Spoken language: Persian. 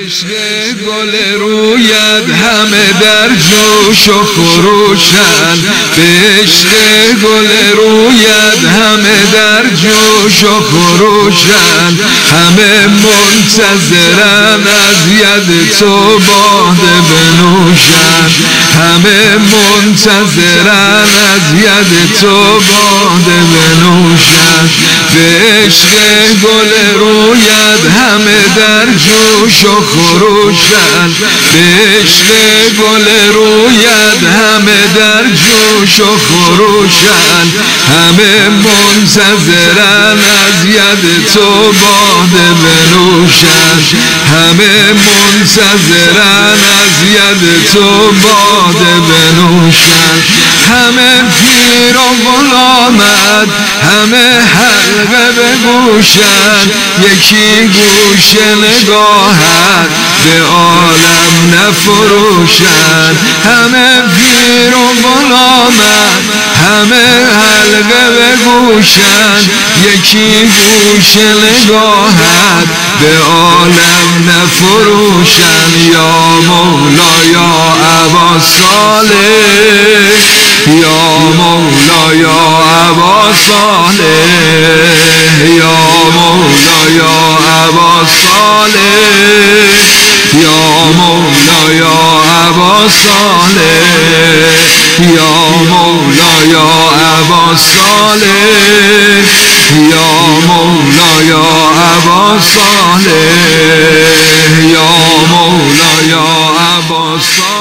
عشق گل رویت همه در جوش و خروشن، به عشق گل رویت همه در جوش و خروشن، همه منتظرن از ید تو باده بنوشن، همه منتظرن از ید تو باده بنوشن، به عشق گل رویت همه در جوش و خروشن، به عشق گل رویت همه در جوش و خروشن، همه منتظرن از ید تو باده بنوشن، همه منتظرن از ید تو باده بنوشن، همه پیر و غلامت همه حلقه بگوشن، یکی گوش نگاهت به عالم نفروشن، همه پیر و غلامت همه حلقه بگوشن، یکی گوش نگاهت به عالم نفروشن. یا مولا یا ابا صالح، یا مولا یا ابا صالح، یا مولا یا ابا صالح، یا مولا یا ابا صالح، یا مولا یا ابا صالح، یا مولا یا ابا صالح، یا مولا یا ابا صالح.